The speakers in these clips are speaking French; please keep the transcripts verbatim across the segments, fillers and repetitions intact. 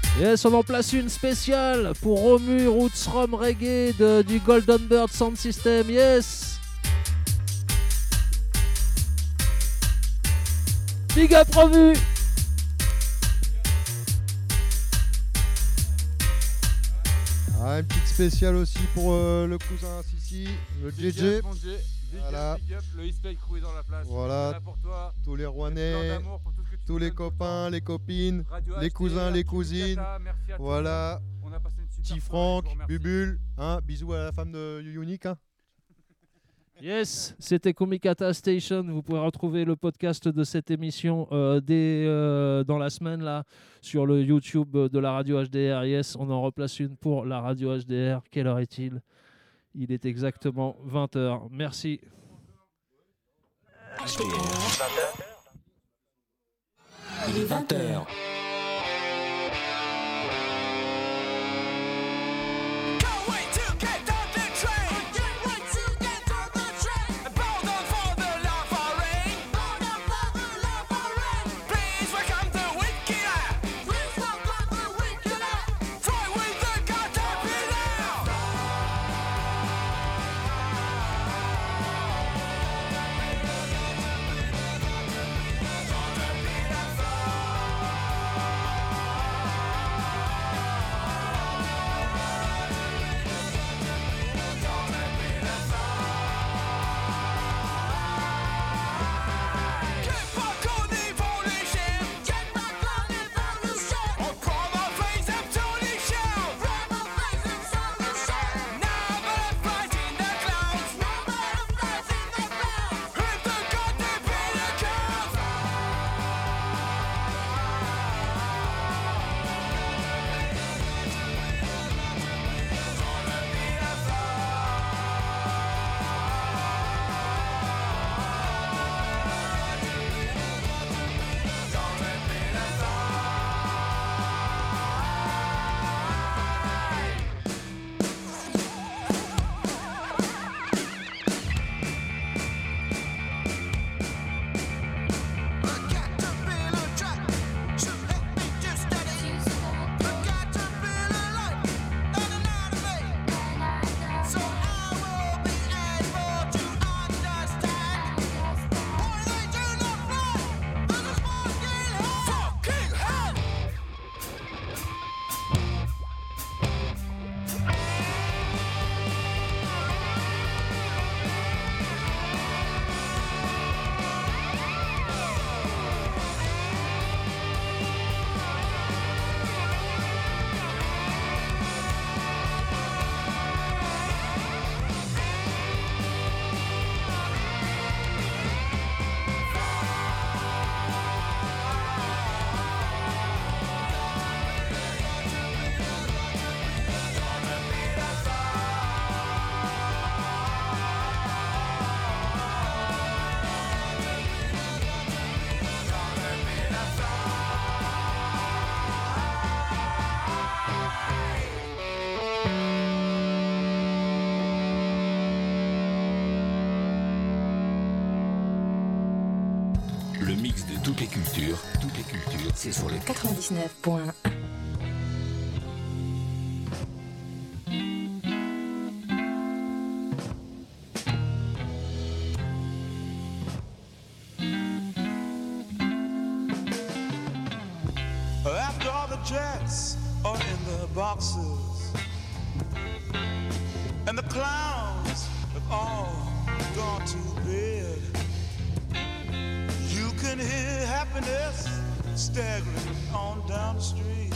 Yes, on en place une spéciale pour Romu Roots Rom Reggae de, du Golden Bird Sound System. Yes. Big up Romu. Ah, une petite spéciale aussi pour euh, le cousin Sissi, le Big J J. Up, mon J. Big Voilà. up, big up, le East Bay Crew est dans la place. Voilà, Pour toi. tous les Rouennais, tous les copains, les copines, Radio les H T, cousins, les Team cousines. Kata, merci à tout Voilà. le monde. On a passé une super Petit soirée, Franck, je vous remercie. Bubule, hein, bisous à la femme de Unique. Hein. Yes, c'était Komikata Station. Vous pouvez retrouver le podcast de cette émission euh, dès, euh, dans la semaine là, sur le YouTube de la radio H D R. Yes, on en replace une pour la radio H D R. Quelle heure est-il ? Il est exactement vingt heures. Merci. H D R. Il est vingt heures. Le mix de toutes les cultures, toutes les cultures, c'est sur le quatre-vingt-dix-neuf point un. After all the jets are in the boxes and the clowns have all gone to bed, you can hear happiness staggering on down the street.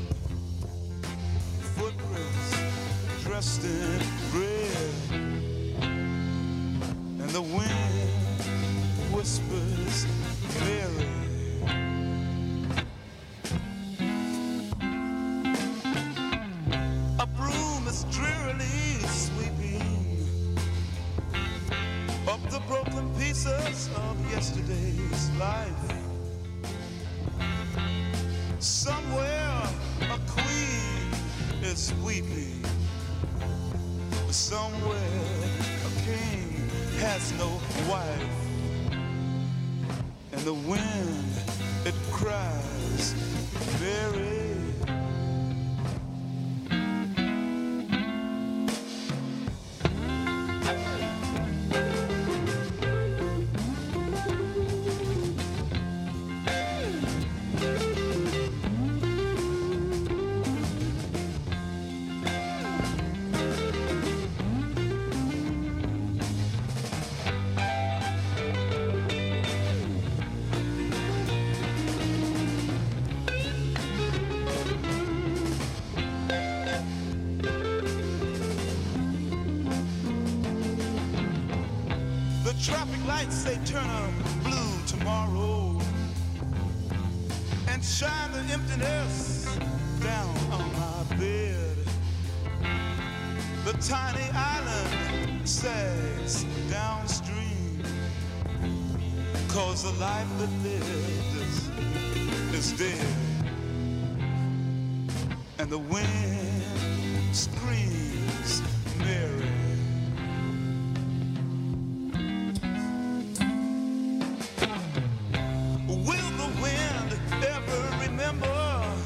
Footprints dressed in red, and the wind whispers Mary. A broom is drearily sweeping up the broken pieces of yesterday's life. Somewhere a queen is weeping. Somewhere a king has no wife. And the wind, it cries very nights they turn a blue tomorrow and shine the emptiness down on my bed. The tiny island sags downstream, 'cause the life that lived is, is dead. And the wind screams Mary. Will the wind ever remember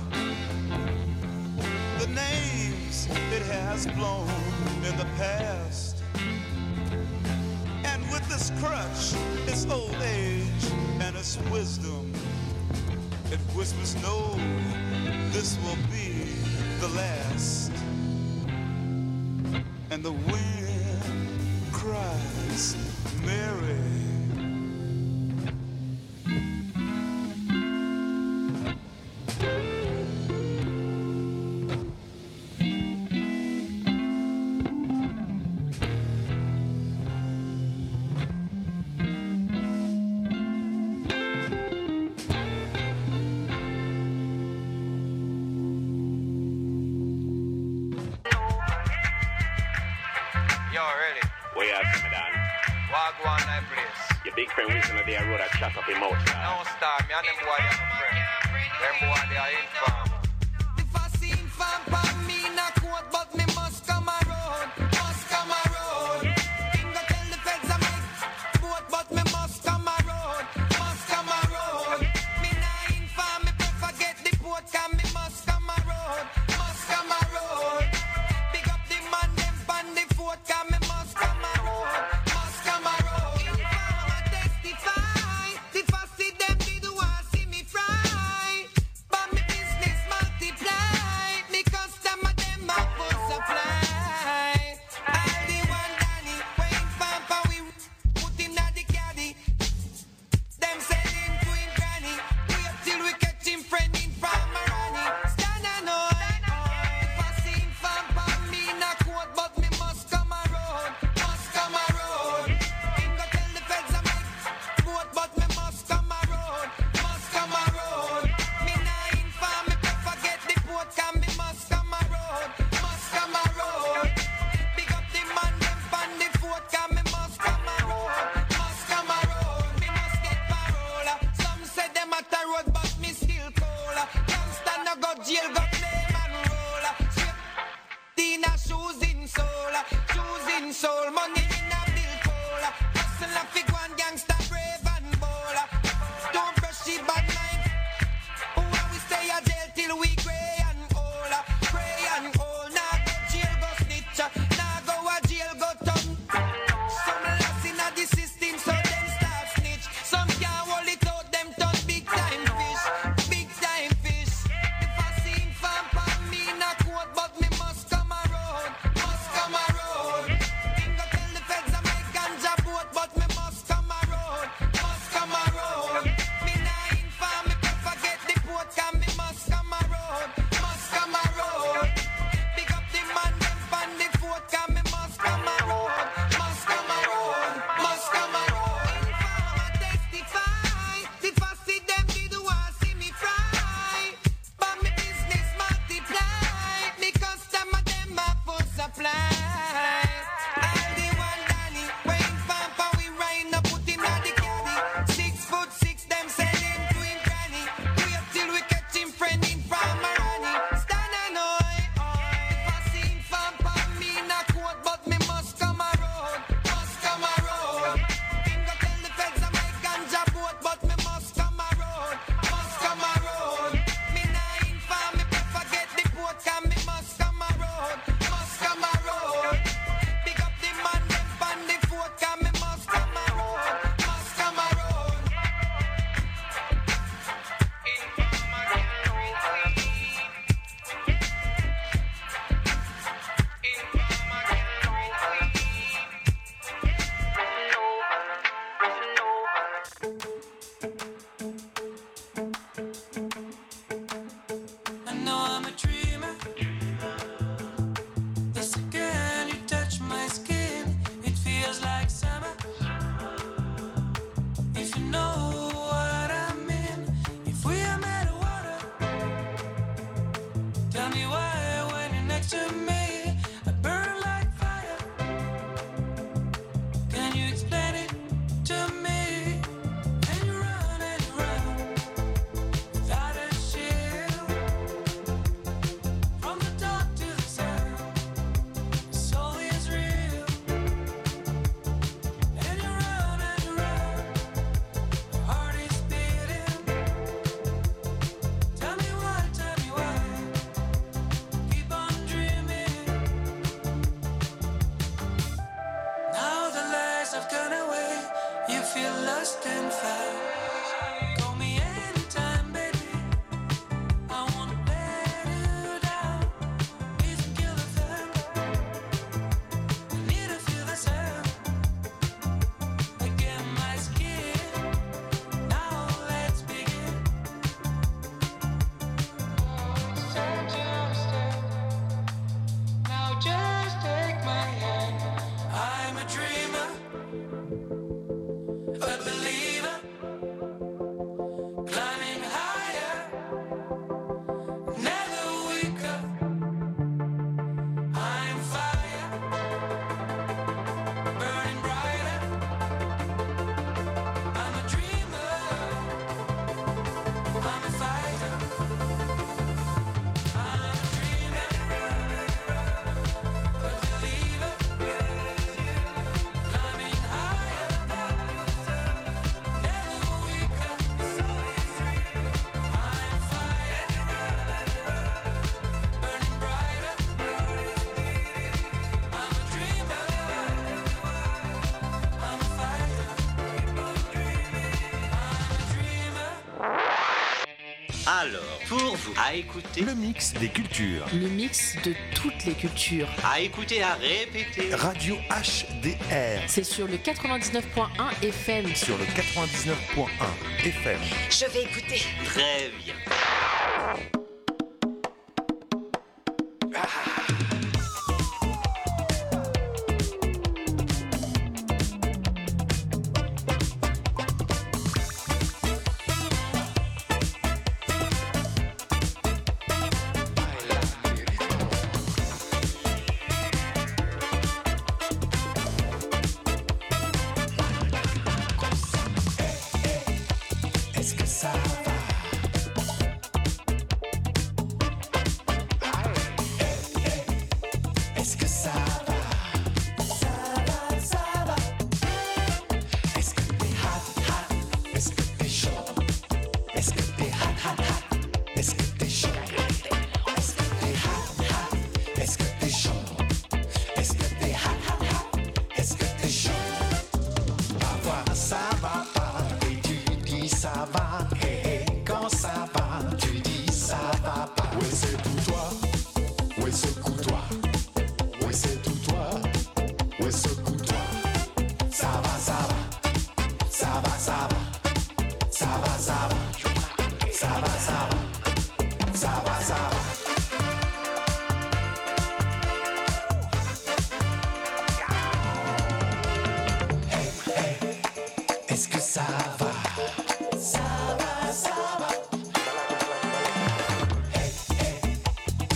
the names it has blown in the past? And with this crutch, its old age and its wisdom, it whispers, no, this will be the last. And the wind cries, Mary. Shut up your mouth. No star, me and them boy are my friend. Them boy they are infam. If I see infam for me not quote, but me must come around, must come around. Him go tell the feds I make boat, but me must come around, must come around. Me not infam, me prefer get the boat, 'cause me must come around, must come around. Pick up the man them pan the fort, 'cause me must come around, must come around. Infam I testify. If I see them, they do want see me fry. But me business multiply, because some of them are full supply. I'll be one Danny, waiting for for we put him at the caddy. Them sell him to him granny. Wait till we catch him friend in from Marani. Stand and hold. If I see him from for me not quote, but me must come around, must come around. Him go tell the feds I make boat, but me must come around, must come around. Me nah inform, me prefer get the boat, 'cause me must come around, must come around. Pick up the man them pan the fort, 'cause me must come around, must come around. Me must get parole. Some say them at a road, but me still cold. Youngster no go jail, go play man roll. Straight Tina shoes in soul, shoes in soul, money in a bill cola. Hustle a fig one gangster brave and bold. Don't brush the bad mind. Who are we stay a jail till we grey and old, grey and old. Nah go jail, go snitch. Nah go a jail, go turn. Some lost in a the system, so them start snitch. Some can't hold it out, them turn big time fish, big time fish. If I see him from for me not quote, but me must come around, must come around. Him go tell the feds I make ganja boat, but me must come around, must come around. Me nah inform, me prefer get the boat, 'cause me must come around, me why when you're next to me, I burn like fire. Can you explain it to me? And you run and you run without a shield. From the dark to the sun, the soul is real. And you run and you run, your heart is beating. Tell me why, tell me why. Keep on dreaming. Now the lights have gone away. You feel lost and found. Call me anytime, baby. I wanna let you down. Please kill the fun. I need to feel the sound. Again, my skin. Now let's begin. It's time to understand. Now just take my hand. I'm a dreamer, a believer, climbing higher, never weaker. I'm fire, burning brighter. I'm a dreamer, I'm a fighter. I'm a dreamer, a believer, climbing higher, never weaker. I'm fire, burning brighter. I'm a dreamer, I'm a fighter. I'm a dreamer. Alors, pour vous, à écouter, Le mix des cultures. Le mix de toutes les cultures. à écouter, à répéter. Radio H D R. C'est sur le quatre-vingt-dix-neuf point un F M. Sur le quatre-vingt-dix-neuf point un F M. Je vais écouter. Très bien. Est-ce que ça va? Est-ce que ça va? Ça va, ça va. Est-ce que t'es hot, hot? Est-ce que t'es chaud? Est-ce que t'es hot, hot, hot? Est-ce que t'es chaud? Est-ce que t'es hot, hot? Est-ce que t'es chaud? Est-ce que t'es hot, hot, hot? Est-ce que t'es chaud? Parfois ça va pas et tu dis ça va. Et quand ça va, tu dis ça va pas. Ouais, c'est tout toi. Ouais, secoue-toi. Ouais, c'est tout toi. Ouais, secoue-toi. Ça va, ça va. Ça va, ça va. Ça va, ça va. Ça va, ça va. Ça va, ça va. Est-ce que ça va? Ça va, ça va. Hey, hey,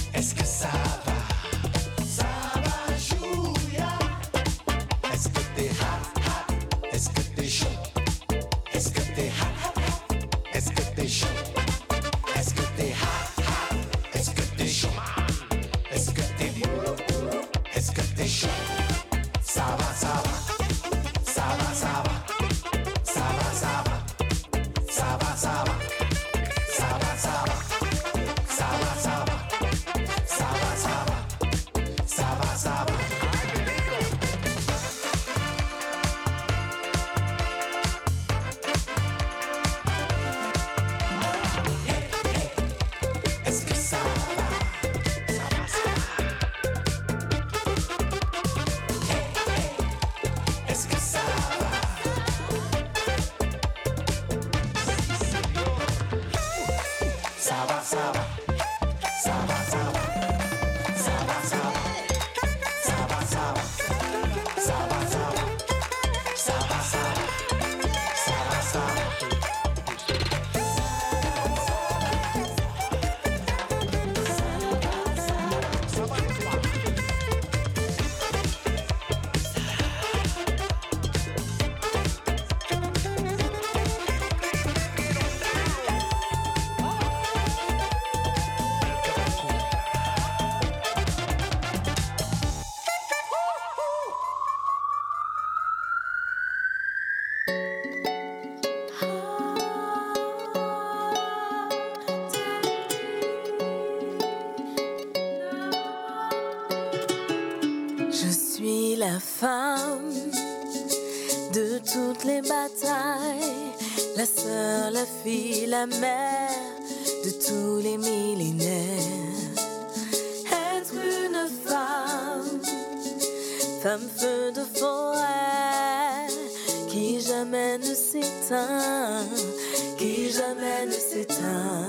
la femme de toutes les batailles, la sœur, la fille, la mère de tous les millénaires. Être une femme, femme feu de forêt, qui jamais ne s'éteint, qui jamais ne s'éteint.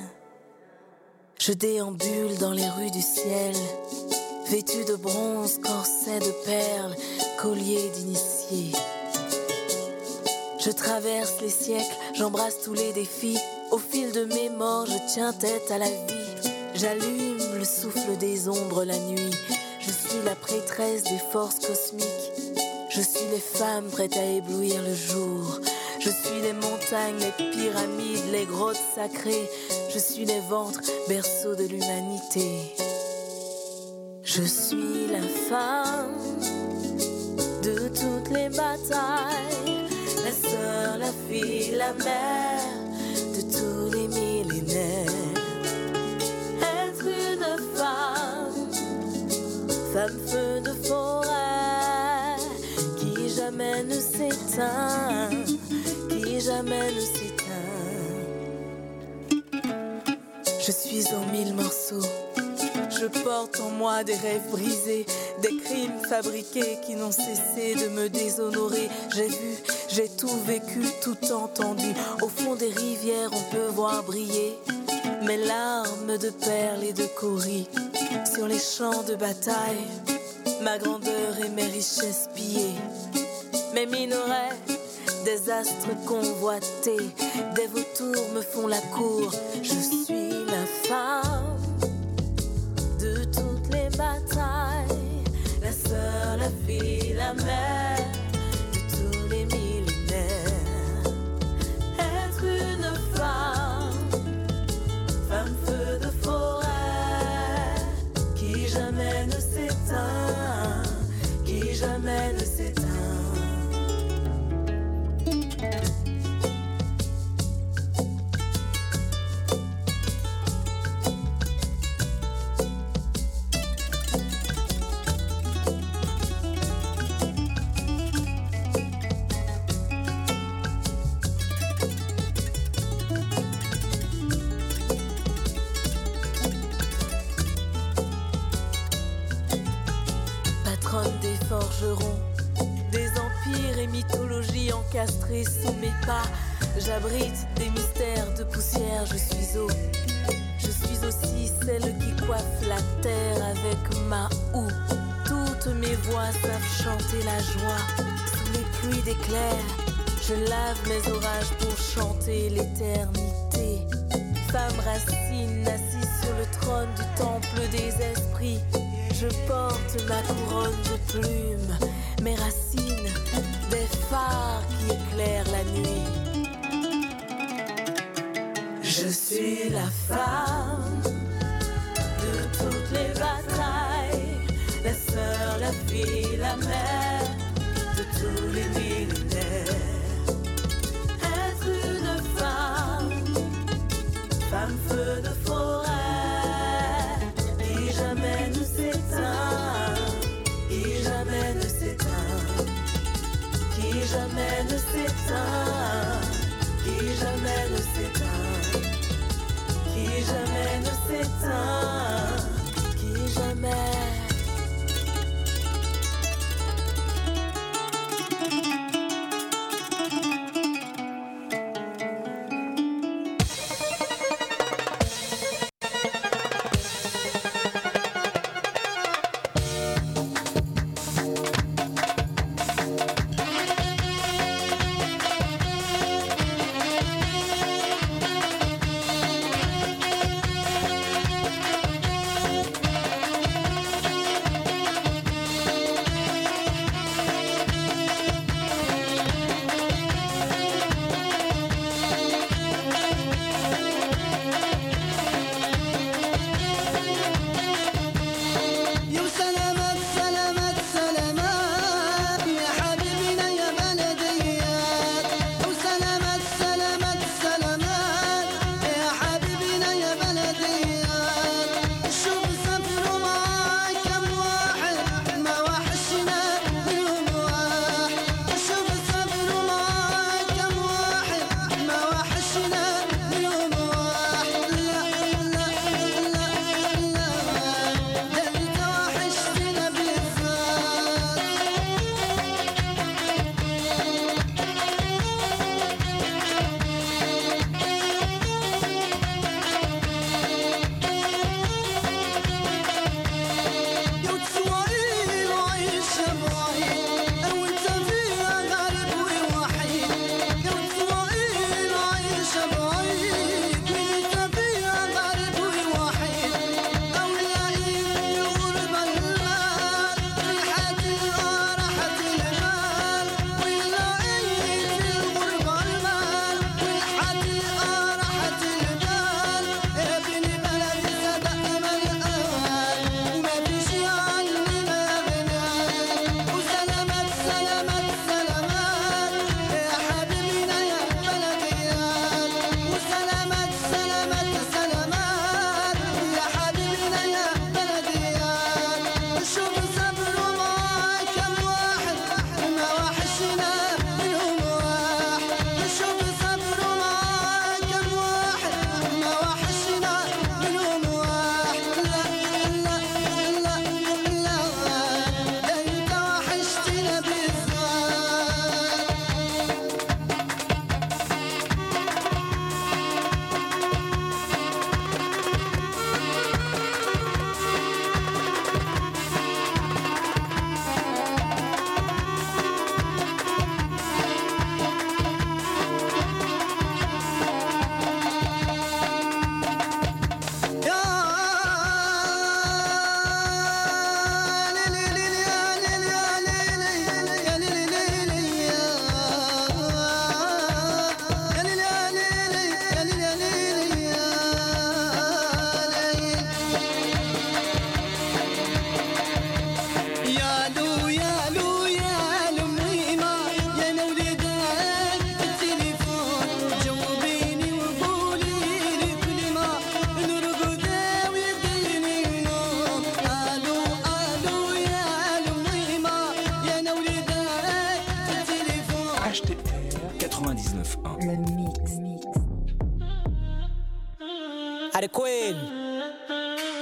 Je déambule dans les rues du ciel, vêtue de bronze, corset de perles, collier d'initié. Je traverse les siècles, j'embrasse tous les défis. Au fil de mes morts, je tiens tête à la vie. J'allume le souffle des ombres la nuit. Je suis la prêtresse des forces cosmiques. Je suis les femmes prêtes à éblouir le jour. Je suis les montagnes, les pyramides, les grottes sacrées. Je suis les ventres, berceaux de l'humanité. Je suis la femme de toutes les batailles, la sœur, la fille, la mère de tous les millénaires. Être une femme, femme feu de forêt, qui jamais ne s'éteint, qui jamais ne s'éteint. Je suis en mille morceaux. Je porte en moi des rêves brisés, des crimes fabriqués qui n'ont cessé de me déshonorer. J'ai vu, j'ai tout vécu, tout entendu. Au fond des rivières, on peut voir briller mes larmes de perles et de coris. Sur les champs de bataille, ma grandeur et mes richesses pillées. Mes minerais, des astres convoités, des vautours me font la cour. Je suis la femme de toutes les batailles, la sœur, la fille, la mère de tous les millénaires. Être une femme, femme feu de forêt, qui jamais ne s'éteint, qui jamais ne s'éteint. Forgerons des empires et mythologies encastrées sous mes pas. J'abrite des mystères de poussière, je suis eau. Je suis aussi celle qui coiffe la terre avec ma houe. Toutes mes voix savent chanter la joie. Sous les pluies d'éclairs, je lave mes orages pour chanter l'éternité. Femme racine assise sur le trône du temple des esprits. Je porte ma couronne de plumes, mes racines, des phares qui éclairent la nuit. Je suis la femme de toutes les batailles, la sœur, la fille, la mère de tous les millénaires. Être une femme, femme feu de forêt, qui jamais ne s'éteint, qui jamais ne s'éteint, qui jamais ne s'éteint, qui jamais ne s'éteint, qui jamais ne s'éteint, qui jamais.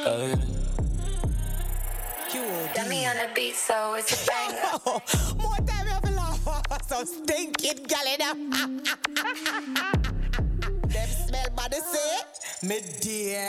Got me on the beat, so it's a banger. More time you have to laugh. So stinking galena. Them smell body say, me dear.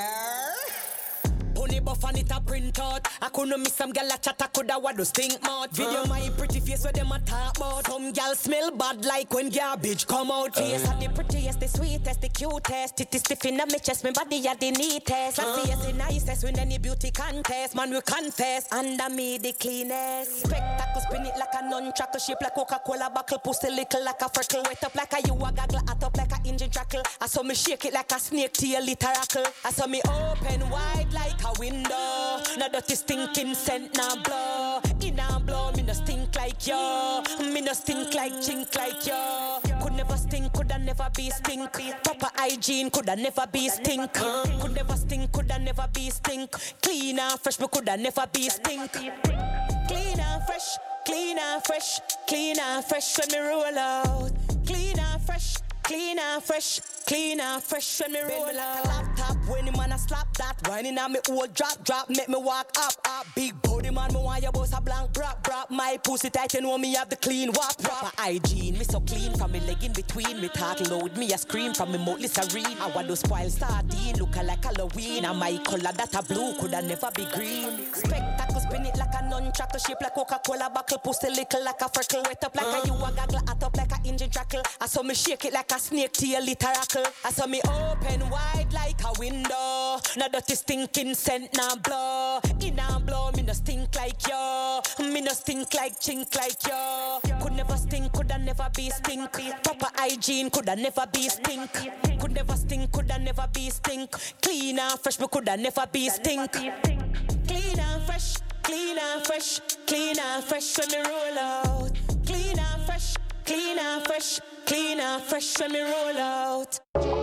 Pony buff and it a print out. I couldn't miss some gal a chat, I coulda what do stink mouth. Video my pretty face where them a talk about. Some gal smell bad like when garbage come out. Face are the prettiest, the sweetest, the cutest. It is stiff in my chest, my body are the neatest. I see the nicest when any beauty contest. Man we confess, under me the cleanest. Spectacle spin it like a nunchuckle, shape like Coca-Cola buckle, pussy little like a freckle, wet up like a you a gaggle, hot up like a engine trackle. I saw me shake it like a snake tail literacle. I saw me open wide like a window. Now dirty stinking scent now blow. In a blow, me no stink like yo. Me no stink like chink like yo. Could never stink, coulda never be stink. Proper hygiene, coulda never be stink. Could never stink, coulda never be stink. Clean and fresh, me coulda never be stink. Clean and fresh, clean and fresh, clean and fresh when me roll out. Clean and fresh, clean and fresh, clean and fresh when me roll out. Laptop when the man a slap that, whining on me old drop drop, make me walk up up. Big body man, me want your boss a blank brap brap. My pussy tight, you know me have the clean wap. Proper hygiene, me so clean from me leg in between. Me talk loud, me a scream from me mouth serene. I want to spoil sardine, look like Halloween. And my color that a blue coulda never be green. Spectacle spin it like a nunchuckle, shape like Coca-Cola buckle, pussy little like a freckle, wet up like a you a gaggle, hot up like a engine trackle. I saw me shake it like a snake tail literacle. I saw me open wide like a window. Now dirty stinking scent now blow. In a blow, me no stink like yo. Me no stink like chink like yo. Could never stink, coulda never be stink. Proper hygiene, coulda never be stink. Could never stink, coulda never be stink. Clean and fresh, me coulda never be stink. Clean and fresh, clean and fresh, clean and fresh when me roll out. Clean and fresh, clean and fresh, clean and fresh when me roll out.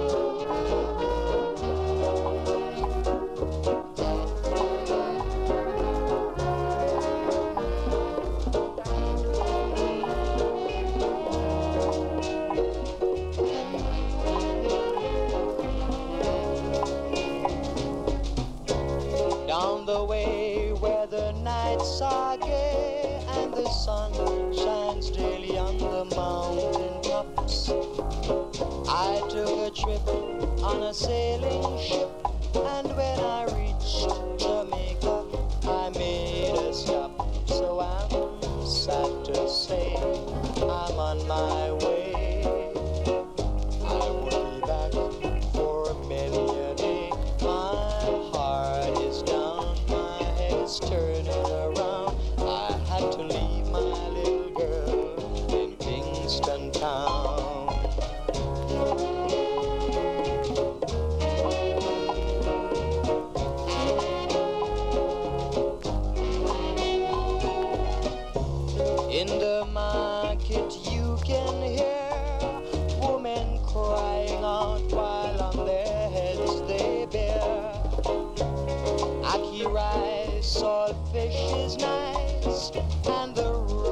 Down the way where the nights are gay and the sun shines daily on the mountain tops, I took a trip on a sailing ship, and when I reached Jamaica, I made a stop. So I'm sad to say I'm on my way. I will be back for many a day. My heart is down, my head is turning around. I had to leave my little girl in Kingston town. In the market you can hear women crying out while on their heads they bear ackee rice, saltfish is nice, and the